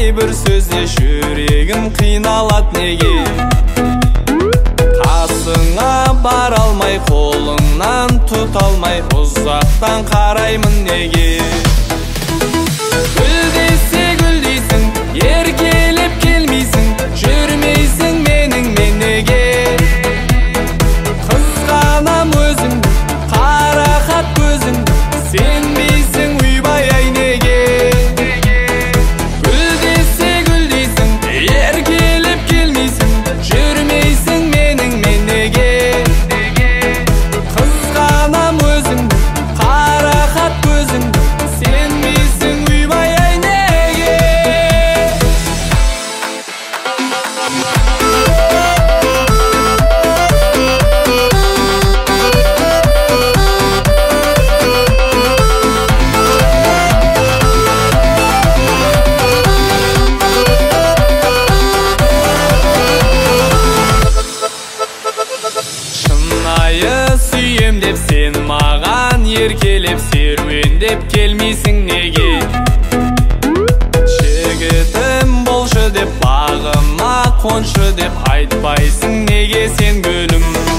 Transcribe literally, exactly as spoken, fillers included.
кейбір сөзде жүрегім қиналат неге? Қасыңа бара алмай, қолыңнан тұта алмай, ұзақтан қараймын неге? Гүл десе гүл дейсің, еркелеп келмейсің, жүрмейсің меніңмен неге? Қызғанам өзіңді, қарақат көзіңді, сенбейсің ойбай ай неге? Гүл десе гүл дейсің, еркелеп келмейсің, жүрмейсің меніңмен неге? Қызғанам өзіңді, қарақат көзіңді, сенбейсің ойбай ай неге? Шынайы сүйем деп сен маған еркелеп серуендеп келмейсің неге? Жігітім болшы деп бағыма қоншы деп айтпайсың неге сен гүлім?